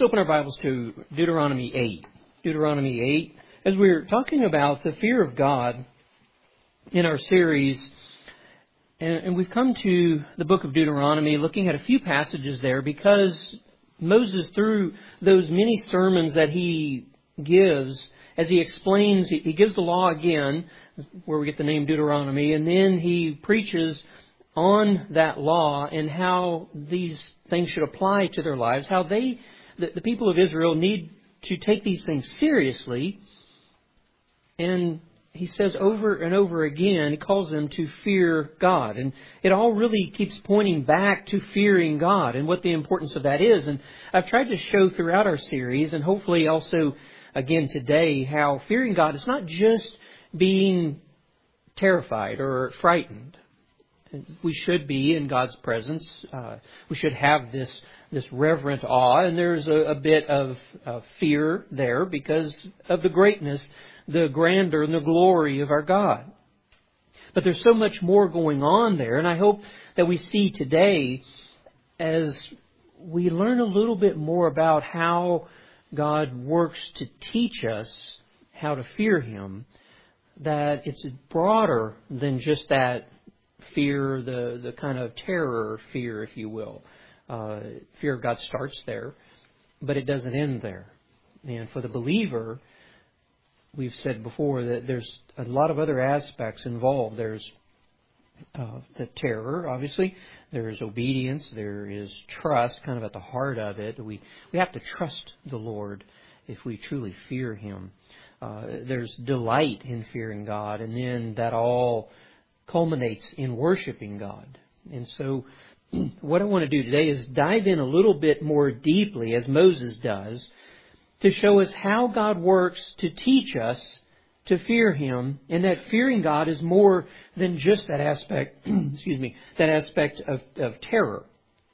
Let's open our Bibles to Deuteronomy 8. Deuteronomy 8, as we're talking about the fear of God in our series, and we've come to the book of Deuteronomy looking at a few passages there because Moses, through those many sermons that he gives, as he explains, he gives the law again, where we get the name Deuteronomy, and then he preaches on that law and how these things should apply to their lives, how the people of Israel need to take these things seriously. And he says over and over again, he calls them to fear God. And it all really keeps pointing back to fearing God and what the importance of that is. And I've tried to show throughout our series, and hopefully also again today, how fearing God is not just being terrified or frightened. We should be in God's presence. We should have this reverent awe, and there's a bit of fear there because of the greatness, the grandeur, and the glory of our God. But there's so much more going on there, and I hope that we see today, as we learn a little bit more about how God works to teach us how to fear Him, that it's broader than just that fear, the kind of terror fear, if you will. Fear of God starts there, but it doesn't end there. And for the believer, we've said before that there's a lot of other aspects involved. There's the terror, obviously. There's obedience. There is trust, kind of at the heart of it. We have to trust the Lord if we truly fear Him. There's delight in fearing God, and then that all culminates in worshiping God. And so what I want to do today is dive in a little bit more deeply, as Moses does, to show us how God works to teach us to fear Him, and that fearing God is more than just that aspect, that aspect of terror.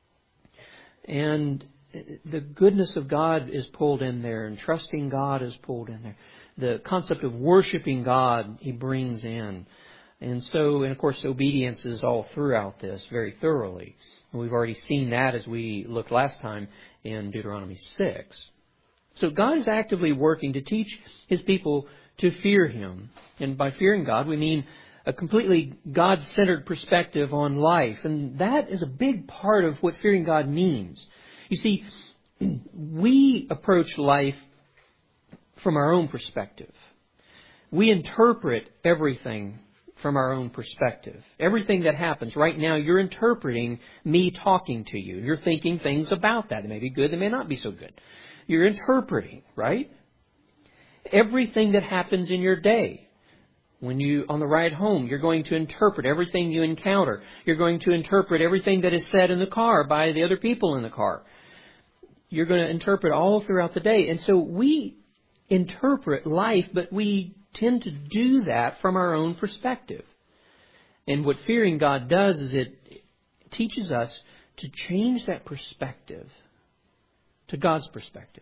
And the goodness of God is pulled in there, and trusting God is pulled in there. The concept of worshiping God He brings in. And of course, obedience is all throughout this very thoroughly. And we've already seen that as we looked last time in Deuteronomy 6. So God is actively working to teach His people to fear Him. And by fearing God, we mean a completely God-centered perspective on life. And that is a big part of what fearing God means. You see, we approach life from our own perspective. We interpret everything from our own perspective. Everything that happens right now, you're interpreting me talking to you. You're thinking things about that. They may be good, they may not be so good. You're interpreting, right? Everything that happens in your day. When on the ride home, you're going to interpret everything you encounter. You're going to interpret everything that is said in the car by the other people in the car. You're going to interpret all throughout the day. And so we interpret life, but we tend to do that from our own perspective. And what fearing God does is it teaches us to change that perspective to God's perspective.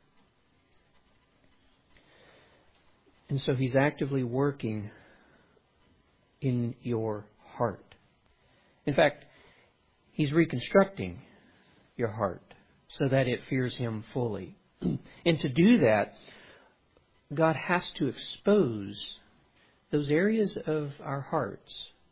And so He's actively working in your heart. In fact, He's reconstructing your heart so that it fears Him fully. And to do that, God has to expose those areas of our hearts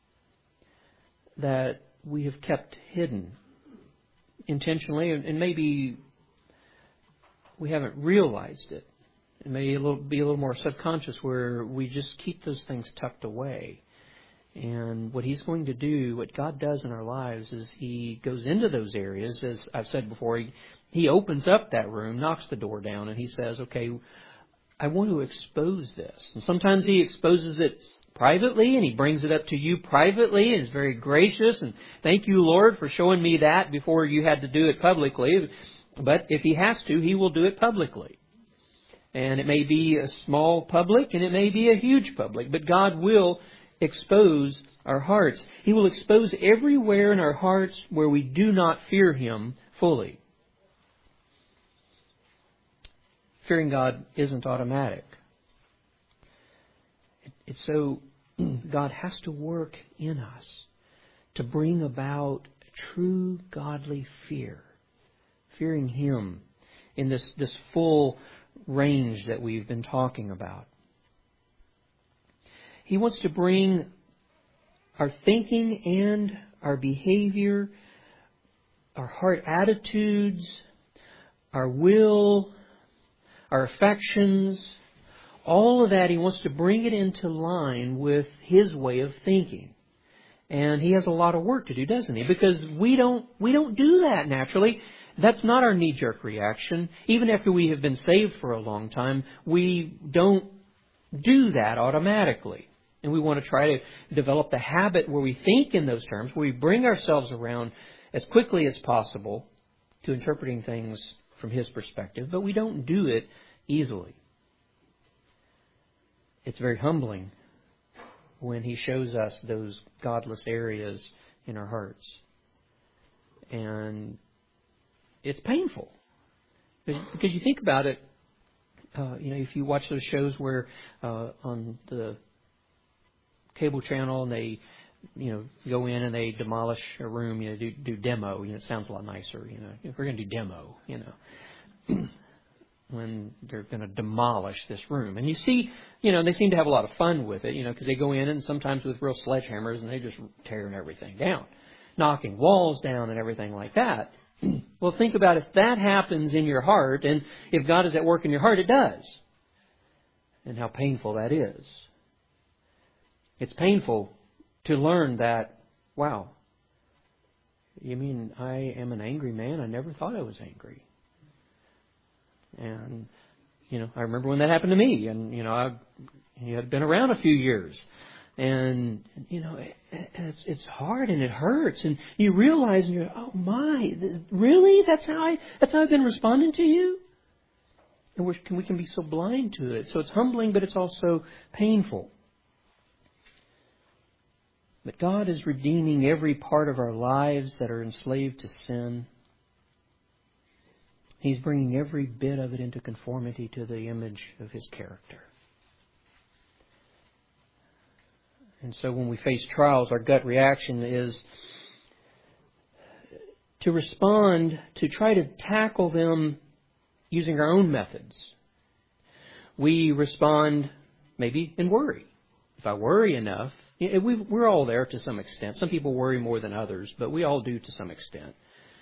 that we have kept hidden intentionally, and maybe we haven't realized it. It may be a little more subconscious, where we just keep those things tucked away. And what He's going to do, what God does in our lives, is He goes into those areas. As I've said before, He opens up that room, knocks the door down, and He says, okay, I want to expose this. And sometimes He exposes it privately, and He brings it up to you privately, and is very gracious. And thank you, Lord, for showing me that before you had to do it publicly. But if He has to, He will do it publicly. And it may be a small public, and it may be a huge public. But God will expose our hearts. He will expose everywhere in our hearts where we do not fear Him fully. Fearing God isn't automatic. It's so God has to work in us to bring about true godly fear. Fearing Him in this full range that we've been talking about. He wants to bring our thinking and our behavior, our heart attitudes, our will, our affections, all of that, He wants to bring it into line with His way of thinking. And He has a lot of work to do, doesn't He? Because we don't do that naturally. That's not our knee-jerk reaction. Even after we have been saved for a long time, we don't do that automatically. And we want to try to develop the habit where we think in those terms, where we bring ourselves around as quickly as possible to interpreting things from His perspective, but we don't do it easily. It's very humbling when He shows us those godless areas in our hearts. And it's painful. Because you think about it, if you watch those shows where on the cable channel and they, go in and they demolish a room, do demo, it sounds a lot nicer, if we're going to do demo, when they're going to demolish this room. And you see, they seem to have a lot of fun with it, because they go in and sometimes with real sledgehammers and they just tearing everything down, knocking walls down and everything like that. Well, think about if that happens in your heart, and if God is at work in your heart, it does. And how painful that is. It's painful to learn that, wow, you mean I am an angry man? I never thought I was angry. And, I remember when that happened to me. And, I had been around a few years. And, it's hard and it hurts. And you realize, and you're, oh my, really? That's how I've been responding to you? And we can be so blind to it. So it's humbling, but it's also painful. But God is redeeming every part of our lives that are enslaved to sin. He's bringing every bit of it into conformity to the image of His character. And so when we face trials, our gut reaction is to respond, to try to tackle them using our own methods. We respond maybe in worry. If I worry enough, we're all there to some extent. Some people worry more than others, but we all do to some extent.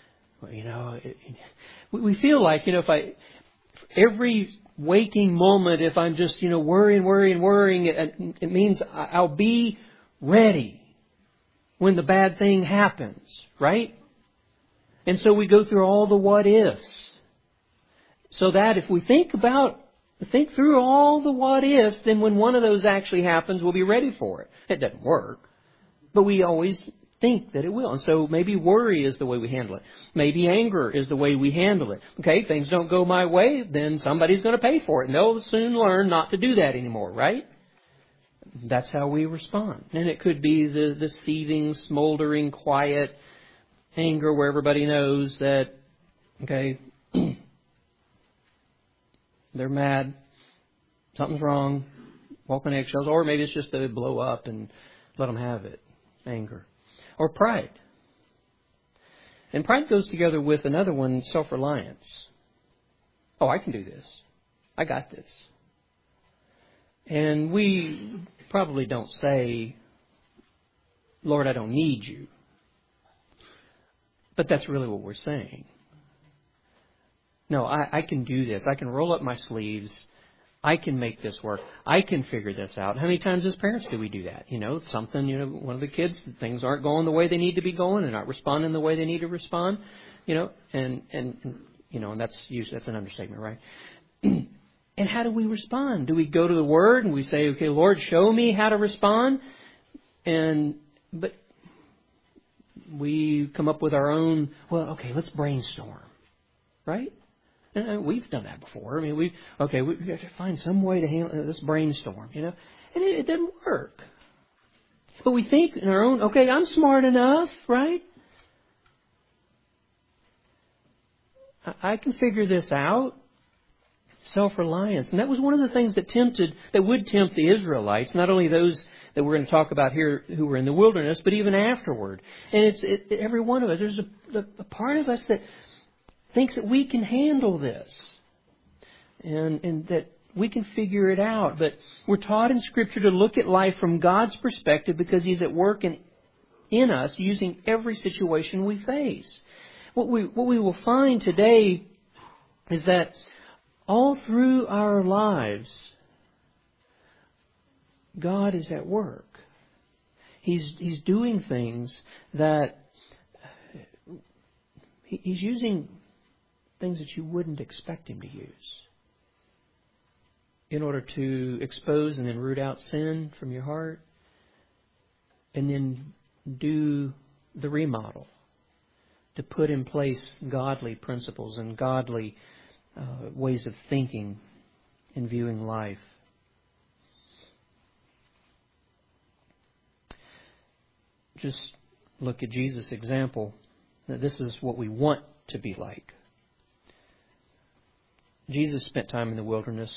We feel like, if every waking moment, if I'm just, worrying, it means I'll be ready when the bad thing happens, right? And so we go through all the what ifs. So that if we think through all the what ifs, then when one of those actually happens, we'll be ready for it. It doesn't work, but we always think that it will. And so maybe worry is the way we handle it. Maybe anger is the way we handle it. Okay, things don't go my way, then somebody's going to pay for it. And they'll soon learn not to do that anymore, right? That's how we respond. And it could be the seething, smoldering, quiet anger where everybody knows that, okay, they're mad, something's wrong, walk on eggshells, or maybe it's just they blow up and let them have it, anger. Or pride. And pride goes together with another one, self-reliance. Oh, I can do this. I got this. And we probably don't say, Lord, I don't need you. But that's really what we're saying. No, I can do this. I can roll up my sleeves. I can make this work. I can figure this out. How many times as parents do we do that? One of the kids, things aren't going the way they need to be going. They're not responding the way they need to respond. And that's an understatement, right? And how do we respond? Do we go to the Word and we say, okay, Lord, show me how to respond? But we come up with our own, let's brainstorm, right? And we've done that before. We've got to find some way to handle this brainstorm, and it doesn't work. But we think in our own, okay, I'm smart enough, right? I can figure this out. Self-reliance. And that was one of the things that would tempt the Israelites, not only those that we're going to talk about here who were in the wilderness, but even afterward. And it's every one of us. There's a part of us that thinks that we can handle this and that we can figure it out. But we're taught in Scripture to look at life from God's perspective because He's at work in us using every situation we face. What we will find today is that all through our lives, God is at work. He's doing things that He's using things that you wouldn't expect Him to use in order to expose and then root out sin from your heart and then do the remodel, to put in place godly principles and godly ways of thinking and viewing life. Just look at Jesus' example. That this is what we want to be like. Jesus spent time in the wilderness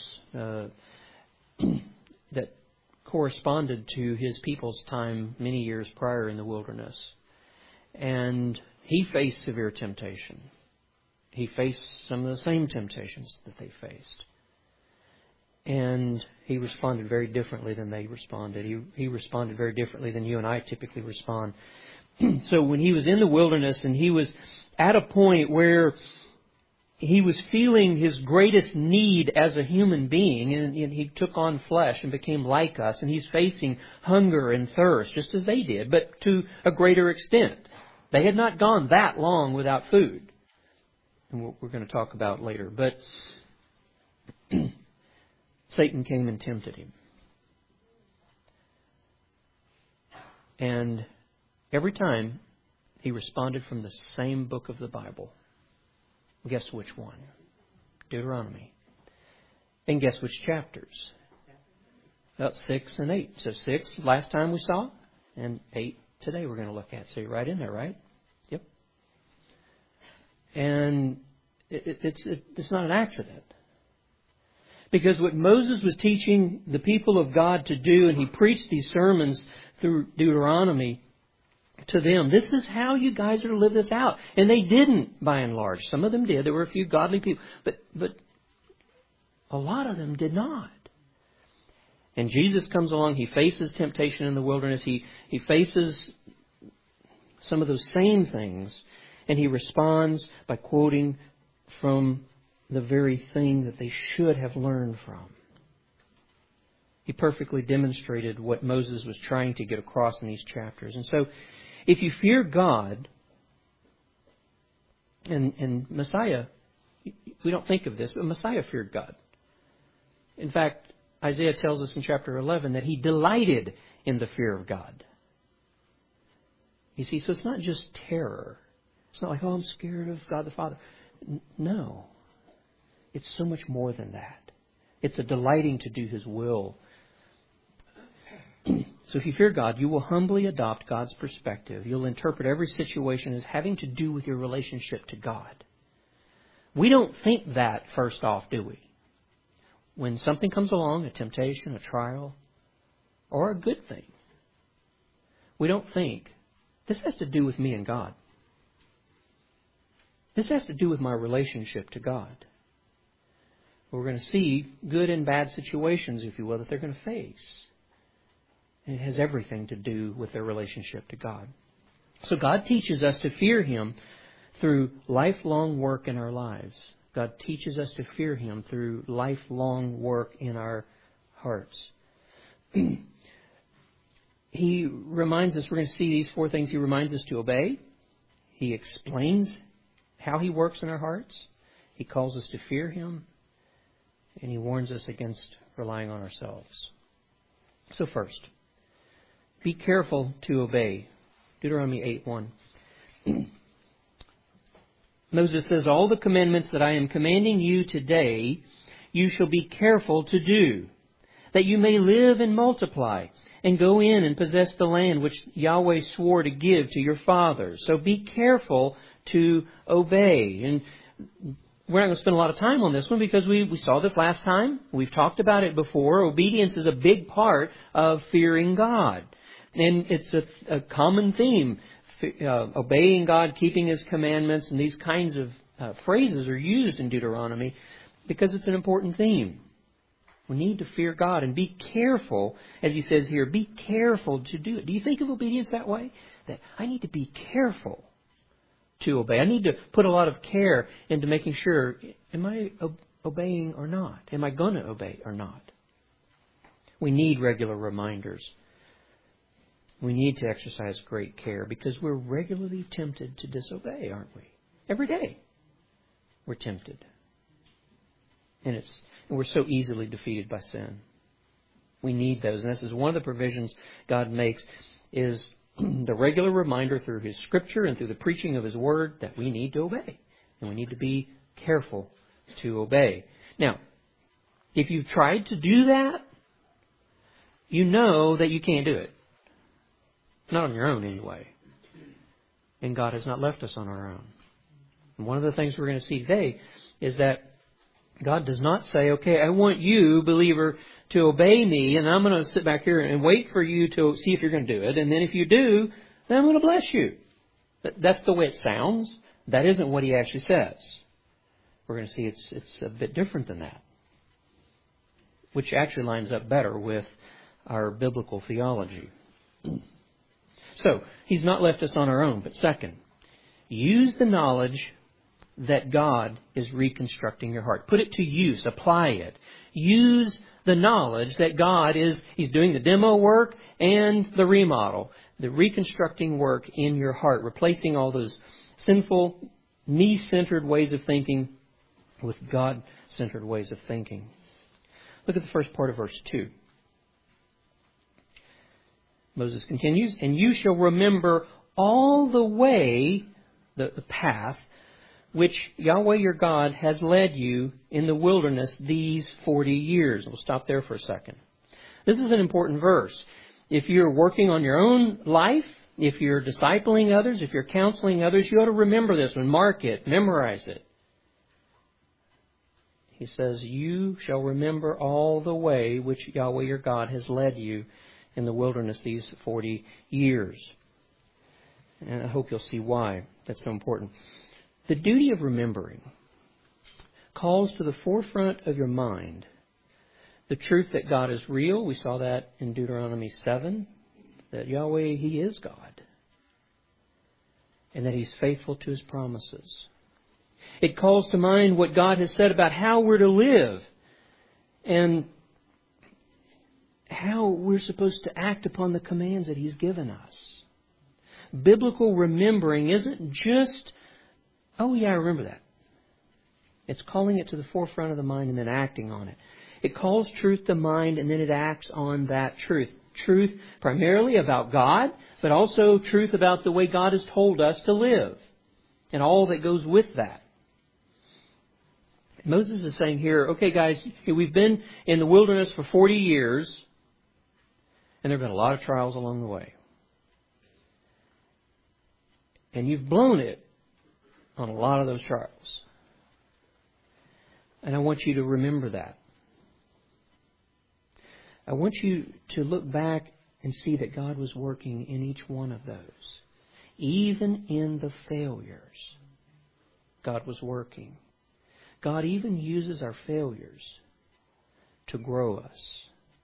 that corresponded to His people's time many years prior in the wilderness. And He faced severe temptation. He faced some of the same temptations that they faced. And He responded very differently than they responded. He responded very differently than you and I typically respond. So when He was in the wilderness and He was at a point where He was feeling His greatest need as a human being, and He took on flesh and became like us, and He's facing hunger and thirst just as they did, but to a greater extent. They had not gone that long without food, and what we're going to talk about later. But Satan came and tempted Him. And every time He responded from the same book of the Bible. Guess which one? Deuteronomy. And guess which chapters? About 6 and 8. So 6 last time we saw, and 8 today we're going to look at. So you're right in there, right? Yep. And it's not an accident. Because what Moses was teaching the people of God to do, and he preached these sermons through Deuteronomy to them, this is how you guys are to live this out. And they didn't, by and large. Some of them did. There were a few godly people. But a lot of them did not. And Jesus comes along. He faces temptation in the wilderness. He faces some of those same things. And He responds by quoting from the very thing that they should have learned from. He perfectly demonstrated what Moses was trying to get across in these chapters. And so, if you fear God, and Messiah, we don't think of this, but Messiah feared God. In fact, Isaiah tells us in chapter 11 that he delighted in the fear of God. You see, so it's not just terror. It's not like, oh, I'm scared of God the Father. No. It's so much more than that. It's a delighting to do His will. So if you fear God, you will humbly adopt God's perspective. You'll interpret every situation as having to do with your relationship to God. We don't think that first off, do we? When something comes along, a temptation, a trial, or a good thing, we don't think, this has to do with me and God. This has to do with my relationship to God. We're going to see good and bad situations, if you will, that they're going to face. And it has everything to do with their relationship to God. So God teaches us to fear Him through lifelong work in our lives. God teaches us to fear Him through lifelong work in our hearts. He reminds us, we're going to see these 4 things. He reminds us to obey. He explains how He works in our hearts. He calls us to fear Him. And He warns us against relying on ourselves. So first, be careful to obey. Deuteronomy 8:1. Moses says, all the commandments that I am commanding you today, you shall be careful to do, that you may live and multiply, and go in and possess the land which Yahweh swore to give to your fathers. So be careful to obey. And we're not going to spend a lot of time on this one because we saw this last time. We've talked about it before. Obedience is a big part of fearing God. And it's a common theme. Obeying God, keeping His commandments, and these kinds of phrases are used in Deuteronomy because it's an important theme. We need to fear God and be careful, as he says here, be careful to do it. Do you think of obedience that way? That I need to be careful to obey. I need to put a lot of care into making sure, am I obeying or not? Am I going to obey or not? We need regular reminders. We need to exercise great care because we're regularly tempted to disobey, aren't we? Every day we're tempted. And we're so easily defeated by sin. We need those. And this is one of the provisions God makes is the regular reminder through His Scripture and through the preaching of His Word that we need to obey. And we need to be careful to obey. Now, if you've tried to do that, you know that you can't do it. Not on your own anyway. And God has not left us on our own. And one of the things we're going to see today is that God does not say, okay, I want you, believer, to obey me, and I'm going to sit back here and wait for you to see if you're going to do it. And then if you do, then I'm going to bless you. That's the way it sounds. That isn't what He actually says. We're going to see it's a bit different than that, which actually lines up better with our biblical theology. So, He's not left us on our own. But second, use the knowledge that God is reconstructing your heart. Put it to use. Apply it. Use the knowledge that God He's doing the demo work and the remodel. The reconstructing work in your heart. Replacing all those sinful, me-centered ways of thinking with God-centered ways of thinking. Look at the first part of verse 2. Moses continues, and you shall remember all the way, the path, which Yahweh your God has led you in the wilderness these 40 years. We'll stop there for a second. This is an important verse. If you're working on your own life, if you're discipling others, if you're counseling others, you ought to remember this one. Mark it. Memorize it. He says, you shall remember all the way which Yahweh your God has led you in the wilderness these 40 years. And I hope you'll see why that's so important. The duty of remembering calls to the forefront of your mind the truth that God is real. We saw that in Deuteronomy 7, that Yahweh, He is God, and that He's faithful to His promises. It calls to mind what God has said about how we're to live and how we're supposed to act upon the commands that He's given us. Biblical remembering isn't just, oh yeah, I remember that. It's calling it to the forefront of the mind and then acting on it. It calls truth to mind and then it acts on that truth. Truth primarily about God, but also truth about the way God has told us to live and all that goes with that. Moses is saying here, okay guys, we've been in the wilderness for 40 years and there have been a lot of trials along the way. And you've blown it on a lot of those trials. And I want you to remember that. I want you to look back and see that God was working in each one of those. Even in the failures, God was working. God even uses our failures to grow us.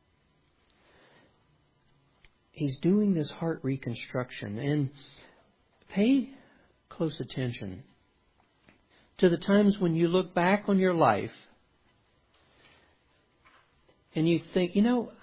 He's doing this heart reconstruction. And pay close attention to the times when you look back on your life and you think,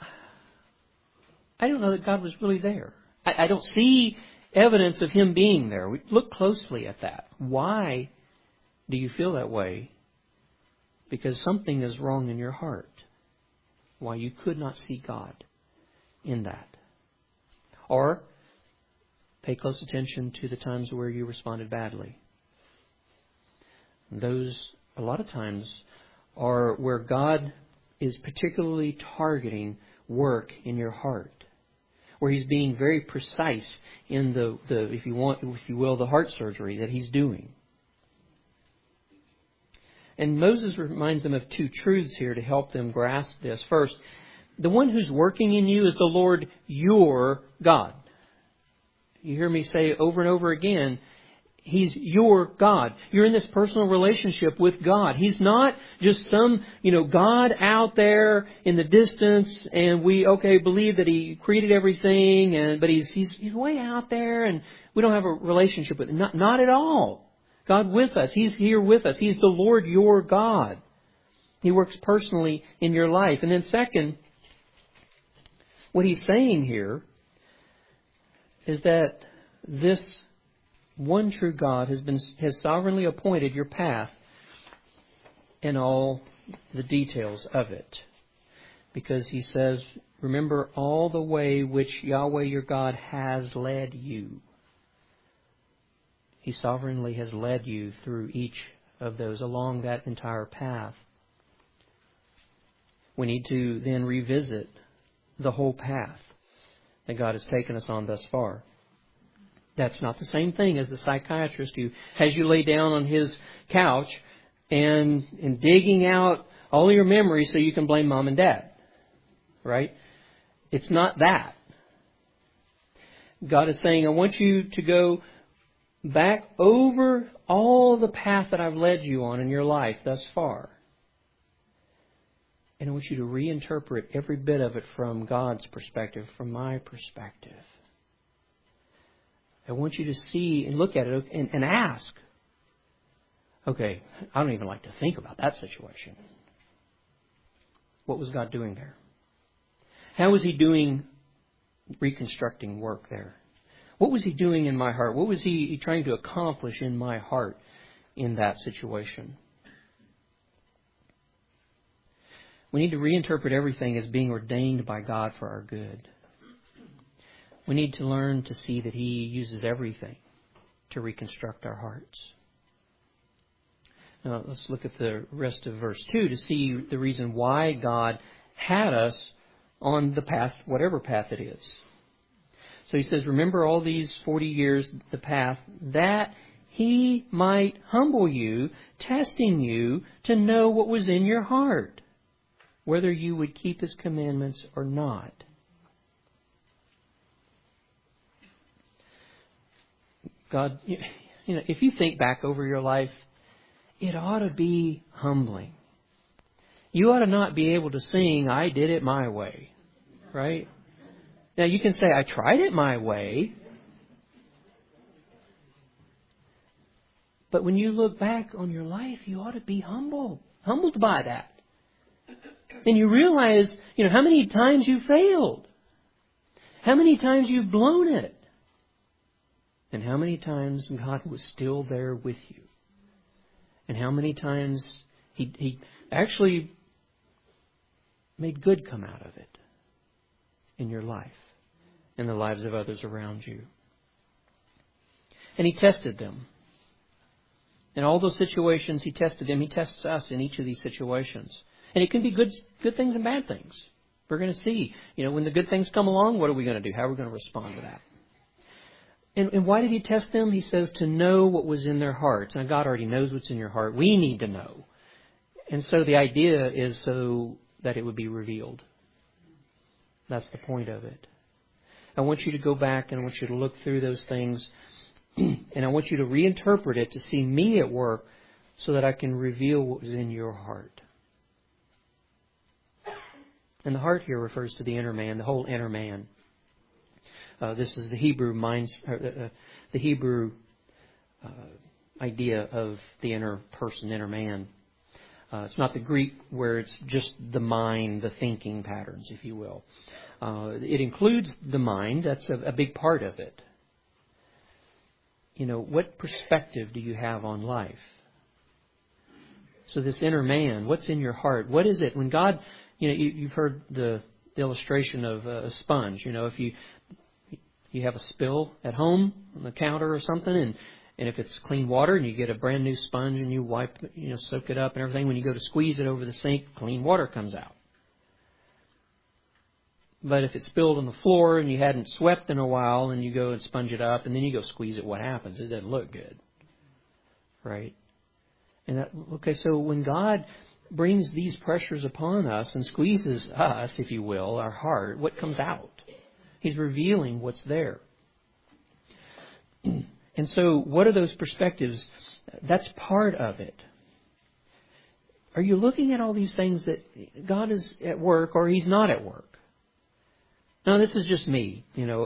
I don't know that God was really there. I don't see evidence of Him being there. We look closely at that. Why do you feel that way? Because something is wrong in your heart. Why you could not see God in that. Or pay close attention to the times where you responded badly. Those, a lot of times, are where God is particularly targeting work in your heart. Where He's being very precise in the if you will, the heart surgery that He's doing. And Moses reminds them of two truths here to help them grasp this. First, the one who's working in you is the Lord your God. You hear me say over and over again, He's your God. You're in this personal relationship with God. He's not just some, God out there in the distance, and we, believe that He created everything, but He's way out there, and we don't have a relationship with Him. Not at all. God with us. He's here with us. He's the Lord your God. He works personally in your life. And then second, what He's saying here is that this one true God has sovereignly appointed your path and all the details of it. Because He says, remember all the way which Yahweh your God has led you. He sovereignly has led you through each of those, along that entire path. We need to then revisit the whole path that God has taken us on thus far. That's not the same thing as the psychiatrist who has you lay down on his couch and digging out all your memories so you can blame mom and dad. Right? It's not that. God is saying, I want you to go back over all the path that I've led you on in your life thus far. And I want you to reinterpret every bit of it from God's perspective, from my perspective. I want you to see and look at it and ask, okay, I don't even like to think about that situation. What was God doing there? How was He doing reconstructing work there? What was He doing in my heart? What was He trying to accomplish in my heart in that situation? We need to reinterpret everything as being ordained by God for our good. We need to learn to see that He uses everything to reconstruct our hearts. Now, let's look at the rest of verse 2 to see the reason why God had us on the path, whatever path it is. So He says, remember all these 40 years, the path, that He might humble you, testing you to know what was in your heart, whether you would keep His commandments or not. God, if you think back over your life, it ought to be humbling. You ought to not be able to sing, I did it my way. Right? Now you can say, I tried it my way. But when you look back on your life, you ought to be humbled by that. And you realize, how many times you failed. How many times you've blown it. And how many times God was still there with you. And how many times He actually made good come out of it in your life and the lives of others around you. And He tested them. In all those situations, He tested them. He tests us in each of these situations. And it can be good things and bad things. We're going to see, when the good things come along, what are we going to do? How are we going to respond to that? And why did He test them? He says to know what was in their hearts. Now, God already knows what's in your heart. We need to know. And so the idea is so that it would be revealed. That's the point of it. I want you to go back and I want you to look through those things. And I want you to reinterpret it to see me at work so that I can reveal what was in your heart. And the heart here refers to the inner man, the whole inner man. This is the Hebrew idea of the inner person, inner man. It's not the Greek where it's just the mind, the thinking patterns, if you will. It includes the mind. That's a big part of it. What perspective do you have on life? So this inner man, what's in your heart? What is it? When God, you've heard the illustration of a sponge. If you have a spill at home on the counter or something, and if it's clean water and you get a brand new sponge and you wipe, soak it up and everything, when you go to squeeze it over the sink, clean water comes out. But if it's spilled on the floor and you hadn't swept in a while and you go and sponge it up and then you go squeeze it, what happens? It doesn't look good. Right? And so when God brings these pressures upon us and squeezes us, if you will, our heart, what comes out? He's revealing what's there. And And so what are those perspectives? That's part of it. Are you looking at all these things that God is at work or He's not at work? No, this is just me,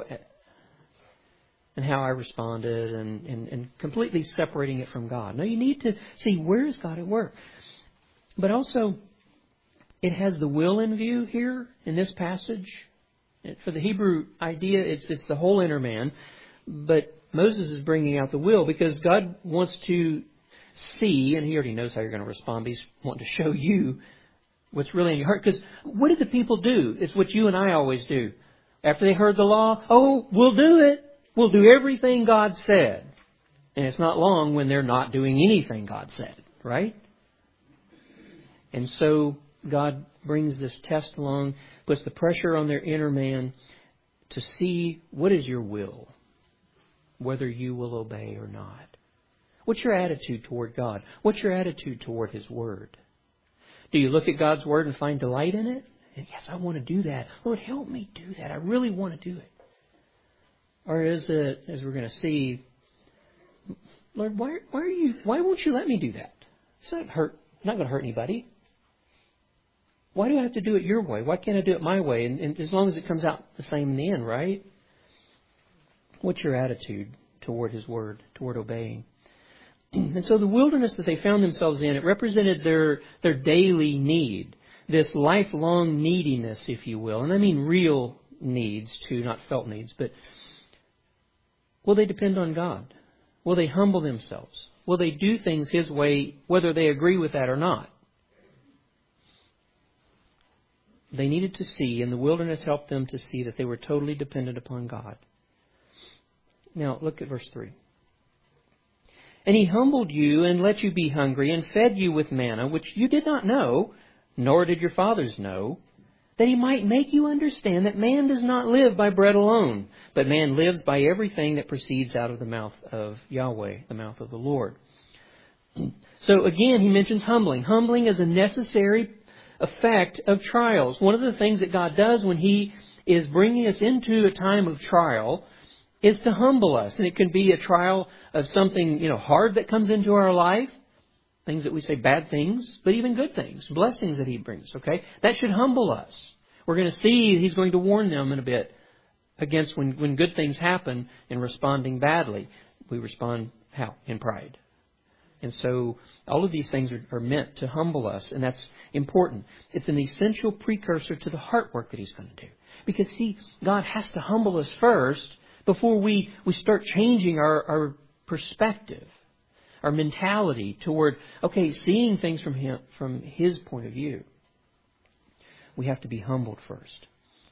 and how I responded and completely separating it from God. No, you need to see, where is God at work? But also, it has the will in view here in this passage. For the Hebrew idea, it's the whole inner man. But Moses is bringing out the will because God wants to see, and He already knows how you're going to respond, but He's wanting to show you what's really in your heart. Because what did the people do? It's what you and I always do. After they heard the law, we'll do it. We'll do everything God said. And it's not long when they're not doing anything God said, right? And so God brings this test along, puts the pressure on their inner man to see what is your will, whether you will obey or not. What's your attitude toward God? What's your attitude toward His Word? Do you look at God's Word and find delight in it? And yes, I want to do that. Lord, help me do that. I really want to do it. Or is it, as we're going to see, Lord, why won't you let me do that? It's not going to hurt anybody. Why do I have to do it your way? Why can't I do it my way? And as long as it comes out the same in the end, right? What's your attitude toward His Word, toward obeying? And so the wilderness that they found themselves in, it represented their daily need. This lifelong neediness, if you will. And I mean real needs too, not felt needs. But will they depend on God? Will they humble themselves? Will they do things His way, whether they agree with that or not? They needed to see, and the wilderness helped them to see that they were totally dependent upon God. Now, look at verse 3. And He humbled you and let you be hungry and fed you with manna, which you did not know, nor did your fathers know, that He might make you understand that man does not live by bread alone, but man lives by everything that proceeds out of the mouth of Yahweh, the mouth of the Lord. So again, He mentions humbling. Humbling is a necessary effect of trials. One of the things that God does when He is bringing us into a time of trial is to humble us. And it can be a trial of something, hard that comes into our life. Things that we say, bad things, but even good things, blessings that He brings, okay? That should humble us. We're going to see He's going to warn them in a bit against when good things happen and responding badly. We respond how? In pride. And so all of these things are meant to humble us, and that's important. It's an essential precursor to the heart work that He's going to do. Because, see, God has to humble us first before we start changing our perspective, our mentality toward, seeing things from His point of view. We have to be humbled first.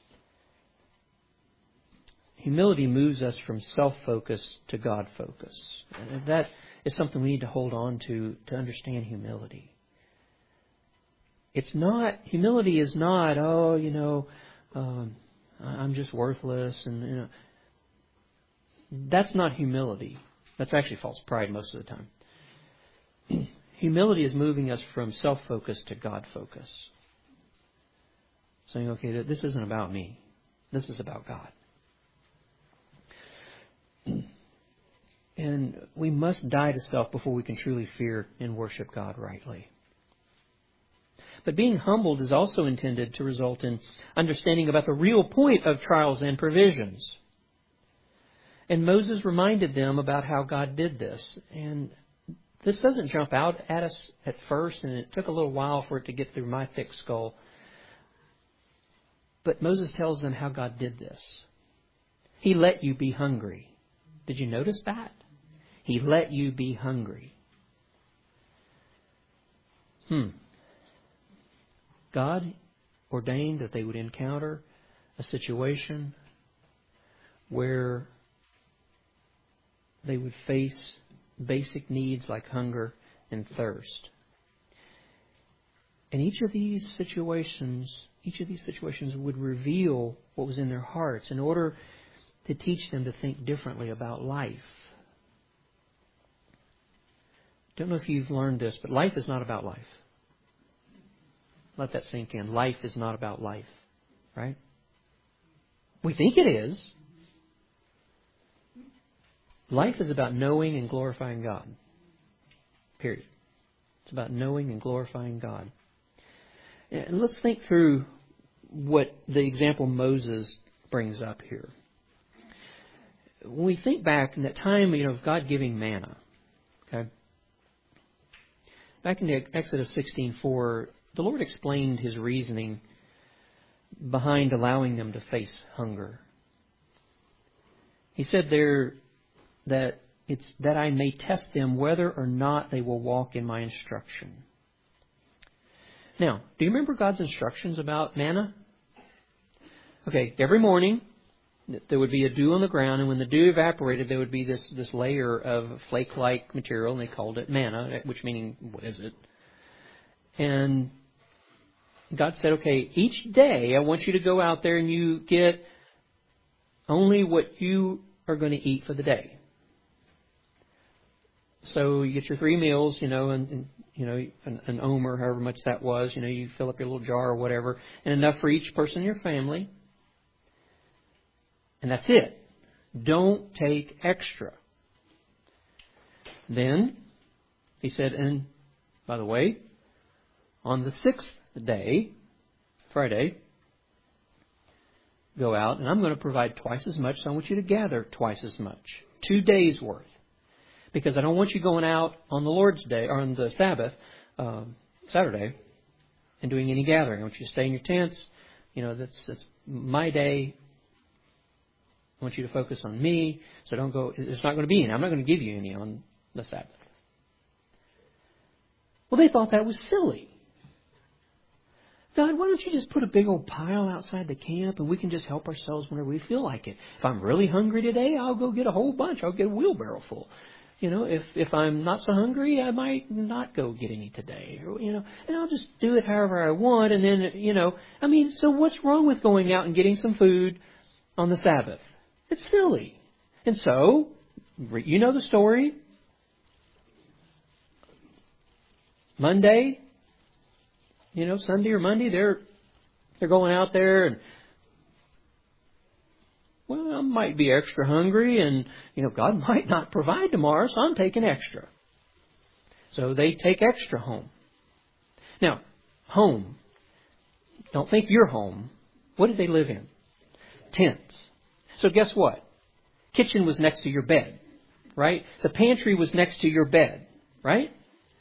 Humility moves us from self-focus to God-focus. And that is something we need to hold on to understand humility. Humility is not, I'm just worthless. And that's not humility. That's actually false pride most of the time. Humility is moving us from self-focus to God-focus. Saying, this isn't about me. This is about God. And we must die to self before we can truly fear and worship God rightly. But being humbled is also intended to result in understanding about the real point of trials and provisions. And Moses reminded them about how God did this. And this doesn't jump out at us at first, and it took a little while for it to get through my thick skull. But Moses tells them how God did this. He let you be hungry. Did you notice that? He let you be hungry. God ordained that they would encounter a situation where they would face basic needs like hunger and thirst. And each of these situations would reveal what was in their hearts in order to teach them to think differently about life. Don't know if you've learned this, but life is not about life. Let that sink in. Life is not about life, right? We think it is. Life is about knowing and glorifying God. Period. It's about knowing and glorifying God. And let's think through what the example Moses brings up here. When we think back in that time, of God giving manna, okay? Back in Exodus 16:4, the Lord explained His reasoning behind allowing them to face hunger. He said there that it's that I may test them whether or not they will walk in my instruction. Now, do you remember God's instructions about manna? Okay, every morning there would be a dew on the ground, and when the dew evaporated, there would be this layer of flake-like material, and they called it manna, which meaning, what is it? And God said, okay, each day I want you to go out there and you get only what you are going to eat for the day. So you get your 3 meals, and an omer, however much that was, you fill up your little jar or whatever, and enough for each person in your family. And that's it. Don't take extra. Then, He said, and by the way, on the 6th day, Friday, go out and I'm going to provide twice as much, so I want you to gather twice as much. 2 days worth. Because I don't want you going out on the Lord's Day, or on the Sabbath, Saturday, and doing any gathering. I want you to stay in your tents. That's my day. I want you to focus on me. So don't go, it's not going to be any. I'm not going to give you any on the Sabbath. Well, they thought that was silly. God, why don't you just put a big old pile outside the camp and we can just help ourselves whenever we feel like it. If I'm really hungry today, I'll go get a whole bunch. I'll get a wheelbarrow full. If I'm not so hungry, I might not go get any today. And I'll just do it however I want. And then, so what's wrong with going out and getting some food on the Sabbath? It's silly. And so, you know the story. Monday, Sunday or Monday, they're going out there and, well, I might be extra hungry and, God might not provide tomorrow, so I'm taking extra. So they take extra home. Now, home. Don't think you're home. What did they live in? Tents. So guess what? Kitchen was next to your bed, right? The pantry was next to your bed, right?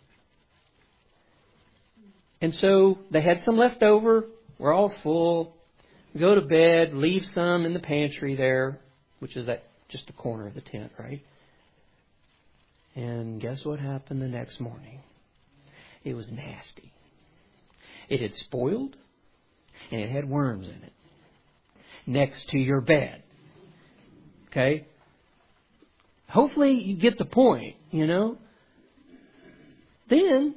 And so they had some left over. We're all full. Go to bed, leave some in the pantry there, which is just the corner of the tent, right? And guess what happened the next morning? It was nasty. It had spoiled, and it had worms in it. Next to your bed. Okay? Hopefully you get the point, Then,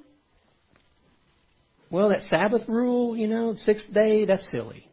well, that Sabbath rule, 6th day, that's silly.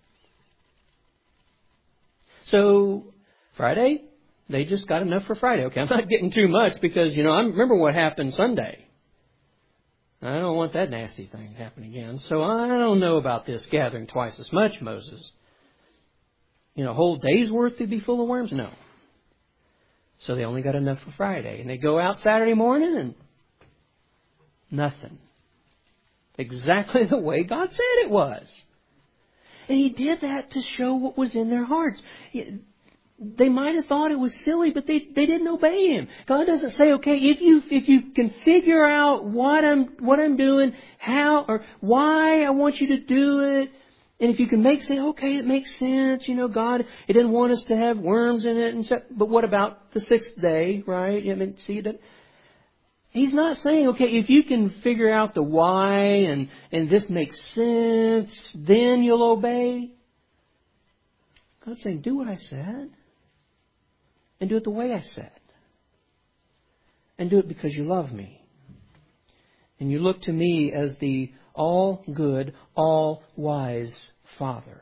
So, Friday, they just got enough for Friday. Okay, I'm not getting too much because, I remember what happened Sunday. I don't want that nasty thing to happen again. So I don't know about this gathering twice as much, Moses. A whole day's worth to be full of worms? No. So they only got enough for Friday. And they go out Saturday morning and nothing. Exactly the way God said it was. And He did that to show what was in their hearts. They might have thought it was silly, but they didn't obey Him. God doesn't say, okay, if you can figure out what I'm doing, how or why I want you to do it, and if you can say, okay, it makes sense, God, He didn't want us to have worms in it, and so, but what about the 6th day, right? See that. He's not saying, okay, if you can figure out the why and this makes sense, then you'll obey. God's saying, do what I said. And do it the way I said. And do it because you love me. And you look to me as the all-good, all-wise Father.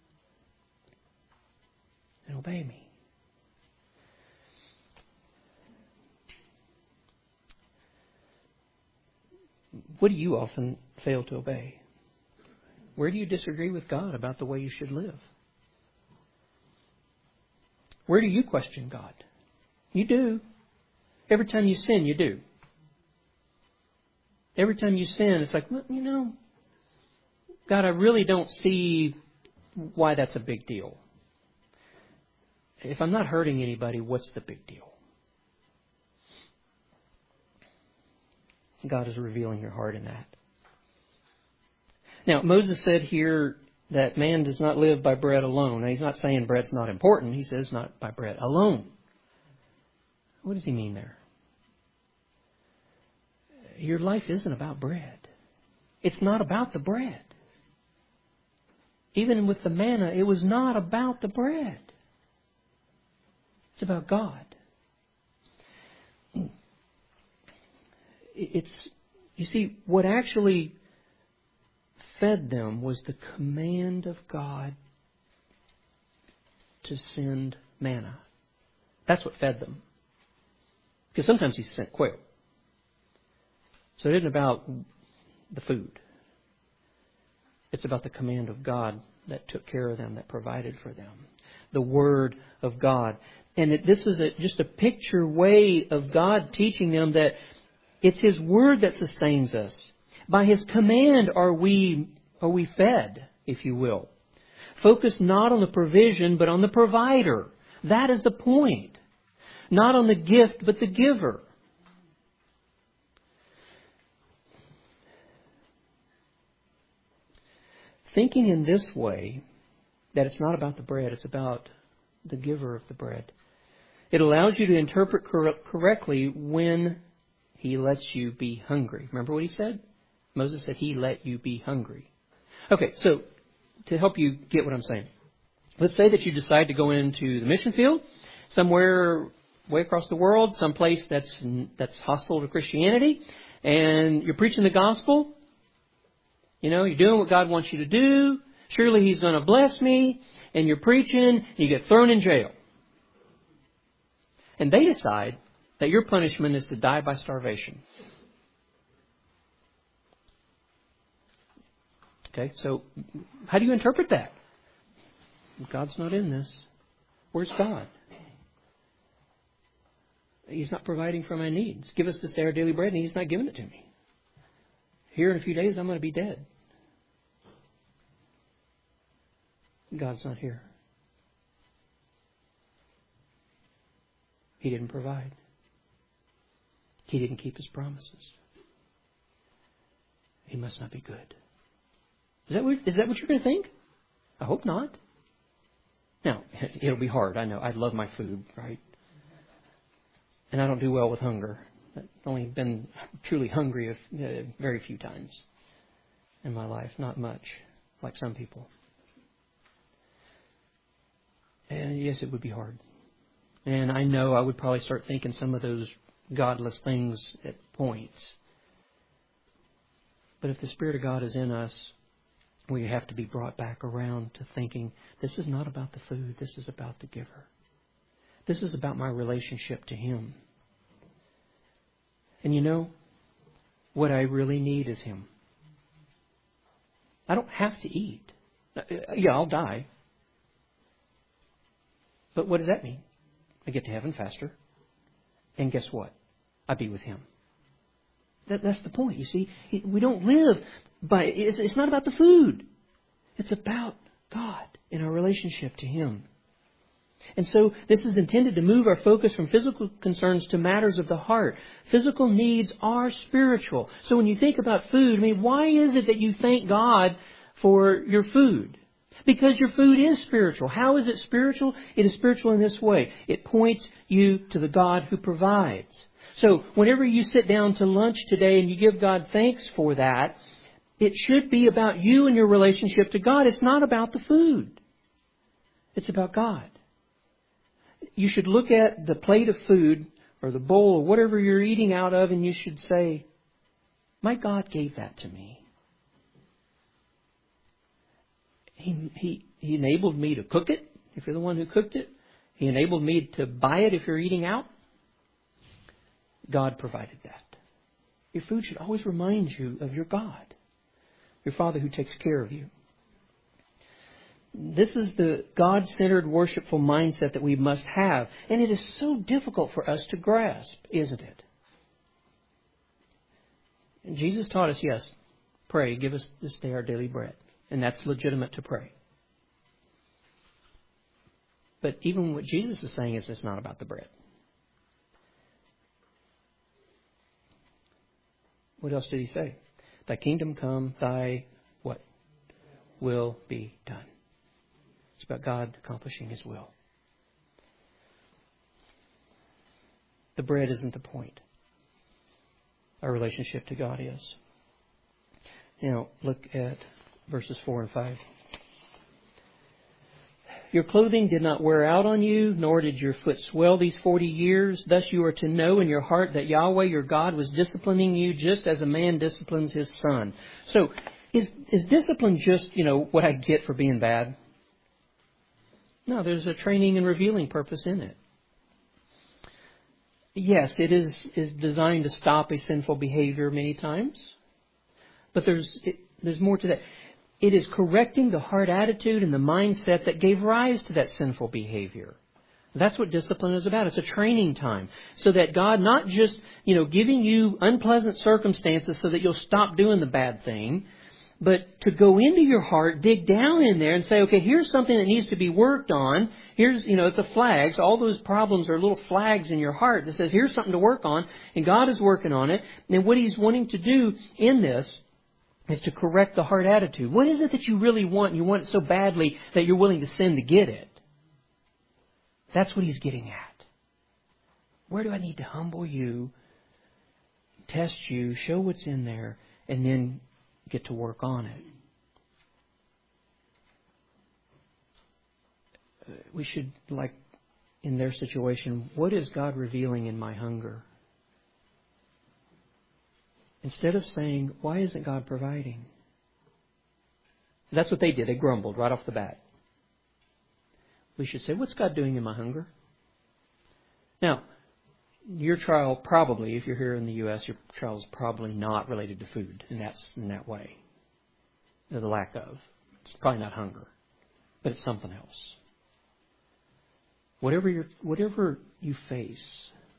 And obey me. What do you often fail to obey? Where do you disagree with God about the way you should live? Where do you question God? You do. Every time you sin, you do. Every time you sin, it's like, well, God, I really don't see why that's a big deal. If I'm not hurting anybody, what's the big deal? God is revealing your heart in that. Now, Moses said here that man does not live by bread alone. Now, he's not saying bread's not important. He says not by bread alone. What does he mean there? Your life isn't about bread. It's not about the bread. Even with the manna, it was not about the bread. It's about God. You see, what actually fed them was the command of God to send manna. That's what fed them. Because sometimes He sent quail. So it isn't about the food. It's about the command of God that took care of them, that provided for them. The Word of God. And this is just a picture way of God teaching them that it's His Word that sustains us. By His command are we fed, if you will. Focus not on the provision, but on the provider. That is the point. Not on the gift, but the giver. Thinking in this way, that it's not about the bread, it's about the giver of the bread. It allows you to interpret correctly when He lets you be hungry. Remember what He said? Moses said He let you be hungry. Okay, so to help you get what I'm saying, let's say that you decide to go into the mission field, somewhere way across the world, someplace that's hostile to Christianity, and you're preaching the gospel. You're doing what God wants you to do. Surely He's going to bless me. And you're preaching, and you get thrown in jail. And they decide that your punishment is to die by starvation. Okay, so how do you interpret that? God's not in this. Where's God? He's not providing for my needs. Give us this day our daily bread, and He's not giving it to me. Here in a few days, I'm going to be dead. God's not here. He didn't provide. He didn't keep His promises. He must not be good. Is that what you're going to think? I hope not. Now, it'll be hard. I know. I love my food, right? And I don't do well with hunger. I've only been truly hungry very few times in my life. Not much, like some people. And yes, it would be hard. And I know I would probably start thinking some of those godless things at points. But if the Spirit of God is in us, we have to be brought back around to thinking, this is not about the food, this is about the giver. This is about my relationship to Him. And what I really need is Him. I don't have to eat. Yeah, I'll die. But what does that mean? I get to heaven faster. And guess what? I be with Him. That's the point, you see. We don't live by... It's not about the food. It's about God and our relationship to Him. And so this is intended to move our focus from physical concerns to matters of the heart. Physical needs are spiritual. So when you think about food, why is it that you thank God for your food? Because your food is spiritual. How is it spiritual? It is spiritual in this way. It points you to the God who provides. So whenever you sit down to lunch today and you give God thanks for that, it should be about you and your relationship to God. It's not about the food. It's about God. You should look at the plate of food or the bowl or whatever you're eating out of, and you should say, my God gave that to me. He enabled me to cook it, if you're the one who cooked it. He enabled me to buy it if you're eating out. God provided that. Your food should always remind you of your God, your Father who takes care of you. This is the God-centered, worshipful mindset that we must have. And it is so difficult for us to grasp, isn't it? And Jesus taught us, yes, pray, give us this day our daily bread. And that's legitimate to pray. But even what Jesus is saying is it's not about the bread. What else did He say? Thy kingdom come, thy what? Will be done. It's about God accomplishing His will. The bread isn't the point. Our relationship to God is. Now, look at verses 4 and 5. Your clothing did not wear out on you, nor did your foot swell these 40 years. Thus you are to know in your heart that Yahweh your God was disciplining you just as a man disciplines his son. So, is discipline just, what I get for being bad? No, there's a training and revealing purpose in it. Yes, it is designed to stop a sinful behavior many times. But there's more to that. It is correcting the heart attitude and the mindset that gave rise to that sinful behavior. That's what discipline is about. It's a training time. So that God not just, giving you unpleasant circumstances so that you'll stop doing the bad thing, but to go into your heart, dig down in there and say, okay, here's something that needs to be worked on. Here's, it's a flag. So all those problems are little flags in your heart that says, here's something to work on. And God is working on it. And what He's wanting to do in this is to correct the heart attitude. What is it that you really want? You want it so badly that you're willing to sin to get it. That's what He's getting at. Where do I need to humble you, test you, show what's in there, and then get to work on it? We should, like in their situation, what is God revealing in my hunger? Instead of saying, why isn't God providing? That's what they did. They grumbled right off the bat. We should say, what's God doing in my hunger? Now, your trial probably, if you're here in the U.S., your trial is probably not related to food in that way. The lack of. It's probably not hunger. But it's something else. Whatever you face,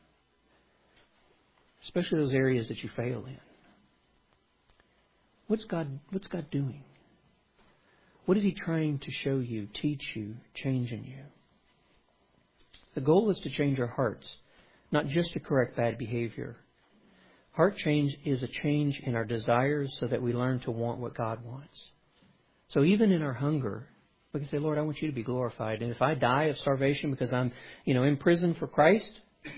especially those areas that you fail in, what's God doing? What is He trying to show you, teach you, change in you? The goal is to change our hearts, not just to correct bad behavior. Heart change is a change in our desires so that we learn to want what God wants. So even in our hunger, we can say, Lord, I want You to be glorified. And if I die of starvation because I'm, in prison for Christ,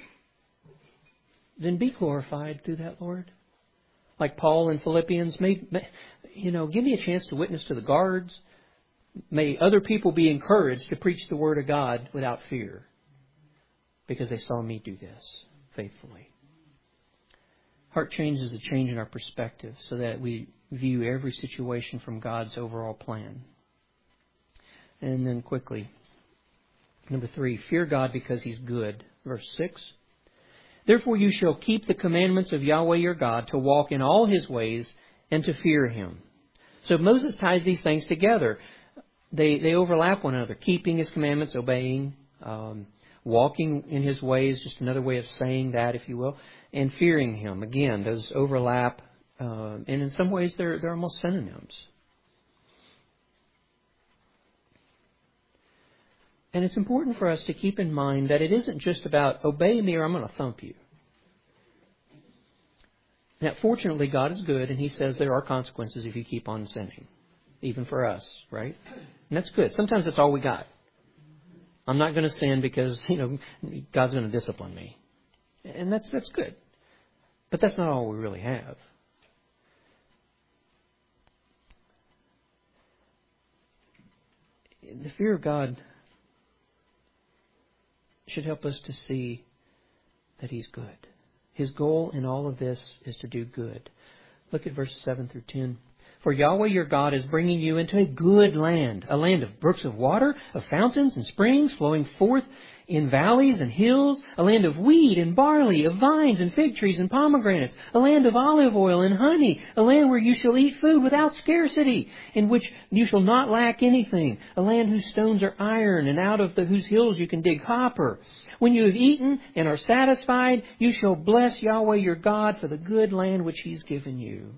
then be glorified through that, Lord. Like Paul in Philippians, give me a chance to witness to the guards. May other people be encouraged to preach the Word of God without fear because they saw me do this faithfully. Heart change is a change in our perspective so that we view every situation from God's overall plan. And then quickly, number 3, fear God because He's good. Verse 6. Therefore you shall keep the commandments of Yahweh your God to walk in all His ways and to fear Him. So Moses ties these things together. They overlap one another. Keeping His commandments, obeying, walking in His ways, just another way of saying that, if you will, and fearing Him. Again, those overlap, and in some ways they're almost synonyms. And it's important for us to keep in mind that it isn't just about obey me or I'm going to thump you. Now, fortunately, God is good, and He says there are consequences if you keep on sinning, even for us, right? And that's good. Sometimes that's all we got. I'm not going to sin because, God's going to discipline me. And that's good. But that's not all we really have. The fear of God should help us to see that He's good. His goal in all of this is to do good. Look at verses 7 through 10. For Yahweh your God is bringing you into a good land, a land of brooks of water, of fountains and springs flowing forth in valleys and hills, a land of wheat and barley, of vines and fig trees and pomegranates, a land of olive oil and honey, a land where you shall eat food without scarcity, in which you shall not lack anything, a land whose stones are iron, and out of whose hills you can dig copper. When you have eaten and are satisfied, you shall bless Yahweh your God for the good land which He's given you.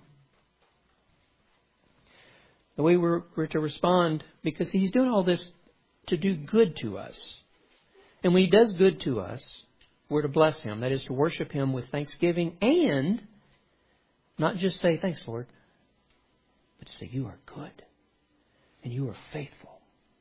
The way we're to respond, because He's doing all this to do good to us. And when He does good to us, we're to bless Him. That is to worship Him with thanksgiving and not just say, thanks, Lord, but to say, you are good and you are faithful.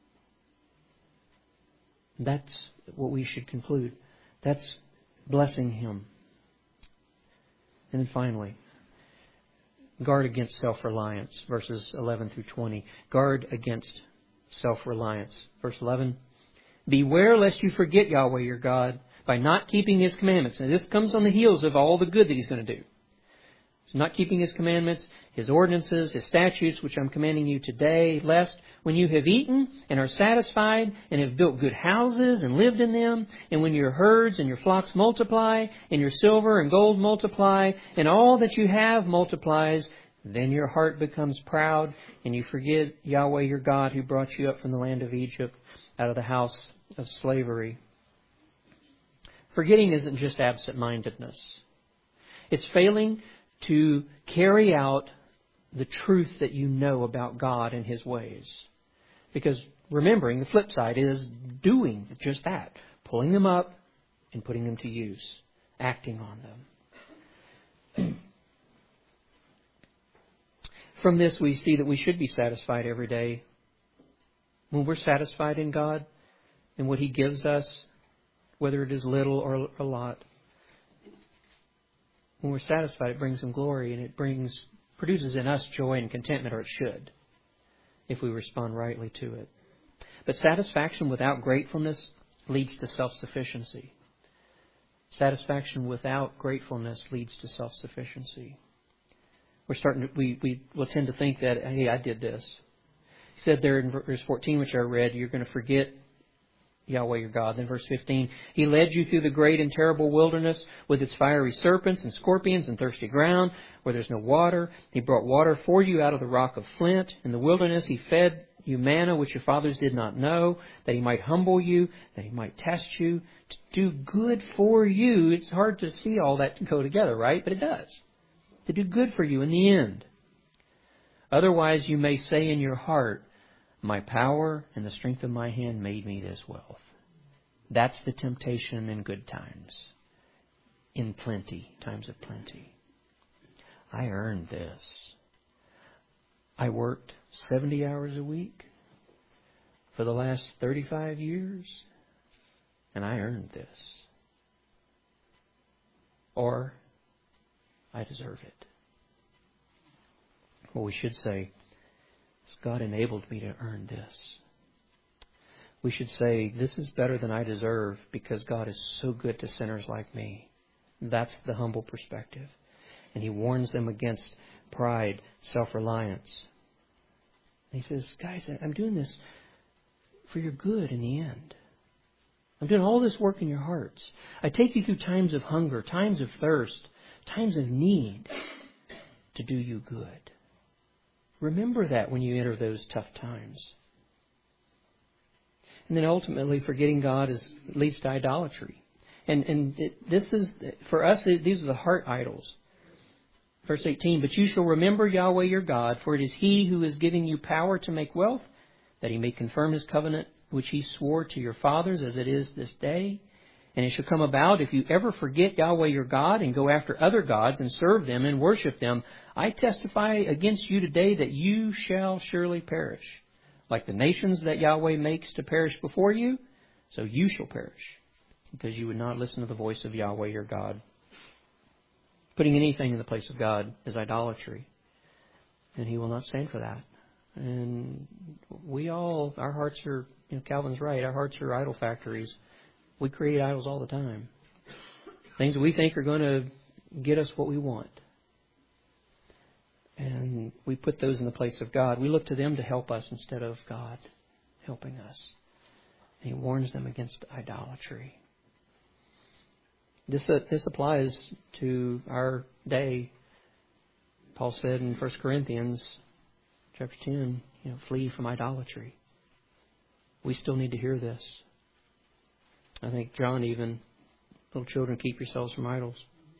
That's what we should conclude. That's blessing Him. And then finally, guard against self-reliance, verses 11 through 20. Guard against self-reliance. Verse 11, beware lest you forget Yahweh your God by not keeping His commandments. Now this comes on the heels of all the good that He's going to do. So not keeping His commandments, His ordinances, His statutes, which I'm commanding you today, lest when you have eaten and are satisfied and have built good houses and lived in them, and when your herds and your flocks multiply, and your silver and gold multiply, and all that you have multiplies, then your heart becomes proud, and you forget Yahweh your God who brought you up from the land of Egypt, out of the house of slavery. Forgetting isn't just absent-mindedness. It's failing to carry out the truth that you know about God and His ways. Because remembering, the flip side is doing just that. Pulling them up and putting them to use. Acting on them. From this we see that we should be satisfied every day. When we're satisfied in God and what He gives us, whether it is little or a lot, when we're satisfied, it brings Him glory and it produces in us joy and contentment, or it should, if we respond rightly to it. But satisfaction without gratefulness leads to self-sufficiency. Satisfaction without gratefulness leads to self-sufficiency. We will tend to think that, hey, I did this. He said there in verse 14, which I read, you're going to forget Yahweh your God. Then verse 15, He led you through the great and terrible wilderness with its fiery serpents and scorpions and thirsty ground where there's no water. He brought water for you out of the rock of flint. In the wilderness He fed you manna which your fathers did not know, that He might humble you, that He might test you, to do good for you. It's hard to see all that go together, right? But it does. To do good for you in the end. Otherwise you may say in your heart, my power and the strength of my hand made me this wealth. That's the temptation in good times. In plenty, times of plenty. I earned this. I worked 70 hours a week for the last 35 years, and I earned this. Or, I deserve it. Well, we should say, God enabled me to earn this. We should say, this is better than I deserve because God is so good to sinners like me. That's the humble perspective. And He warns them against pride, self-reliance. And He says, guys, I'm doing this for your good in the end. I'm doing all this work in your hearts. I take you through times of hunger, times of thirst, times of need to do you good. Remember that when you enter those tough times. And then ultimately, forgetting God leads to idolatry. And this is, for us, these are the heart idols. Verse 18, but you shall remember Yahweh your God, for it is He who is giving you power to make wealth, that He may confirm His covenant, which He swore to your fathers as it is this day. And it shall come about, if you ever forget Yahweh your God and go after other gods and serve them and worship them, I testify against you today that you shall surely perish. Like the nations that Yahweh makes to perish before you, so you shall perish, because you would not listen to the voice of Yahweh your God. Putting anything in the place of God is idolatry, and He will not stand for that. And our hearts are, Calvin's right, our hearts are idol factories. We create idols all the time. Things that we think are going to get us what we want. And we put those in the place of God. We look to them to help us instead of God helping us. And He warns them against idolatry. This applies to our day. Paul said in 1 Corinthians chapter 10, flee from idolatry. We still need to hear this. I think John even, little children, keep yourselves from idols.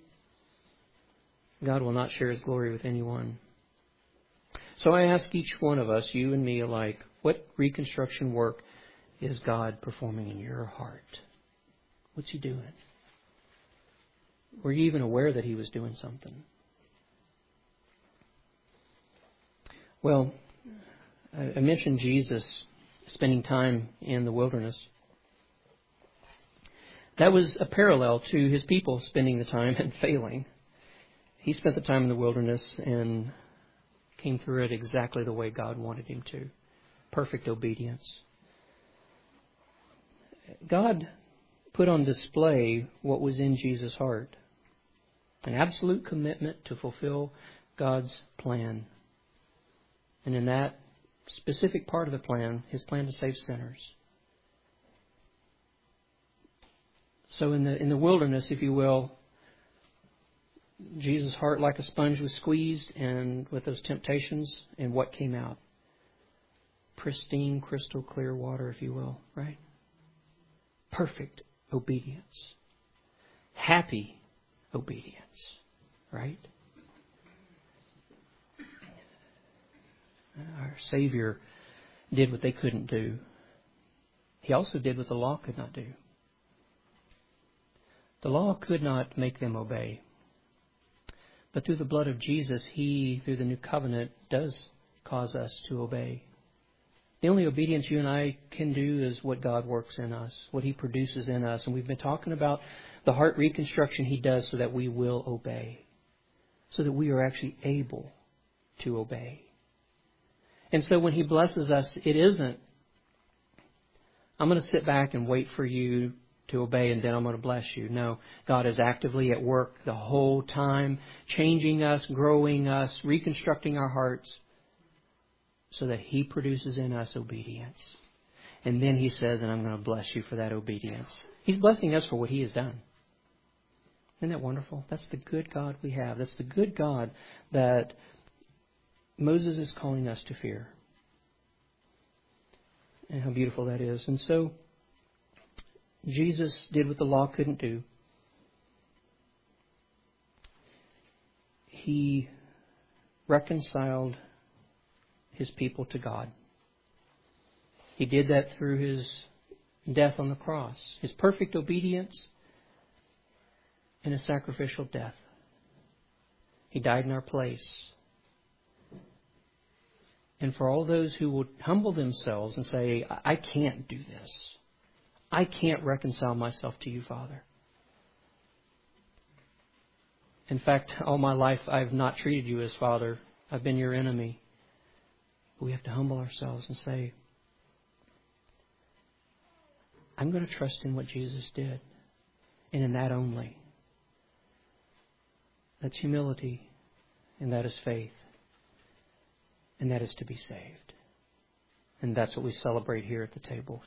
God will not share His glory with anyone. So I ask each one of us, you and me alike, what reconstruction work is God performing in your heart? What's He doing? Were you even aware that He was doing something? Well, I mentioned Jesus spending time in the wilderness. That was a parallel to His people spending the time and failing. He spent the time in the wilderness and came through it exactly the way God wanted Him to. Perfect obedience. God put on display what was in Jesus' heart. An absolute commitment to fulfill God's plan. And in that specific part of the plan, His plan to save sinners. So in the wilderness, if you will, Jesus' heart like a sponge was squeezed, and with those temptations, and what came out? Pristine, crystal clear water, if you will, right? Perfect obedience. Happy obedience, right? Our Savior did what they couldn't do. He also did what the law could not do. The law could not make them obey. But through the blood of Jesus, He, through the new covenant, does cause us to obey. The only obedience you and I can do is what God works in us, what He produces in us. And we've been talking about the heart reconstruction He does so that we will obey, so that we are actually able to obey. And so when He blesses us, it isn't, I'm going to sit back and wait for you to obey and then I'm going to bless you. No, God is actively at work the whole time, changing us, growing us, reconstructing our hearts so that He produces in us obedience. And then He says, and I'm going to bless you for that obedience. He's blessing us for what He has done. Isn't that wonderful? That's the good God we have. That's the good God that Moses is calling us to fear. And how beautiful that is. And so, Jesus did what the law couldn't do. He reconciled His people to God. He did that through His death on the cross. His perfect obedience and His sacrificial death. He died in our place. And for all those who will humble themselves and say, I can't do this. I can't reconcile myself to you, Father. In fact, all my life I've not treated you as Father. I've been your enemy. We have to humble ourselves and say, I'm going to trust in what Jesus did. And in that only. That's humility. And that is faith. And that is to be saved. And that's what we celebrate here at the table